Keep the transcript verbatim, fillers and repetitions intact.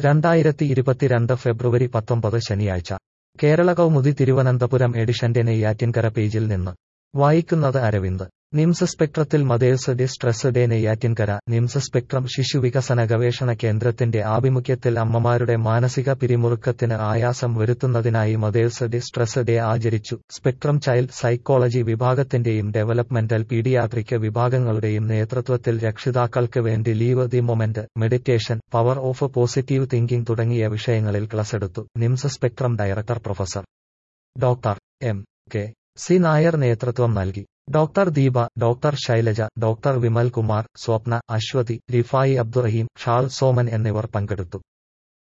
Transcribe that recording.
രണ്ടായിരത്തി ഇരുപത്തിരണ്ട് ഫെബ്രുവരി പത്തൊമ്പത് ശനിയാഴ്ച കേരള കൗമുദി തിരുവനന്തപുരം എഡിഷന്റെ നെയ്യാറ്റിൻകര പേജിൽ നിന്ന് വായിക്കുന്നത് അരവിന്ദ്. നിംസ് സ്പെക്ട്രത്തിൽ mothers day stress day Neyyattinkara. NIMS spectrum ശിശുവികസന ഗവേഷണ കേന്ദ്രത്തിന്റെ ആഭിമുഖ്യത്തിൽ അമ്മമാരുടെ മാനസിക പിരിമുറുക്കത്തിന് ആയാസം വരുത്തുന്നതിനായി മദേഴ്സ് ഡേ സ്ട്രെസ് ഡേ ആചരിച്ചു. സ്പെക്ട്രം ചൈൽഡ് സൈക്കോളജി വിഭാഗത്തിന്റെയും ഡെവലപ്മെന്റൽ പീഡിയാട്രിക് വിഭാഗങ്ങളുടെയും നേതൃത്വത്തിൽ രക്ഷിതാക്കൾക്ക് വേണ്ടി live the moment, meditation, power of positive thinking തുടങ്ങിയ വിഷയങ്ങളിൽ ക്ലാസെടുത്തു. NIMS spectrum director professor doctor M K C Nair നേതൃത്വം നൽകി. Doctor Deepa, doctor Shailaja, doctor Vimal Kumar, Swapna, Aswathy, Rifai Abdurahim, Shal Soman എന്നിവർ പങ്കെടുത്തു.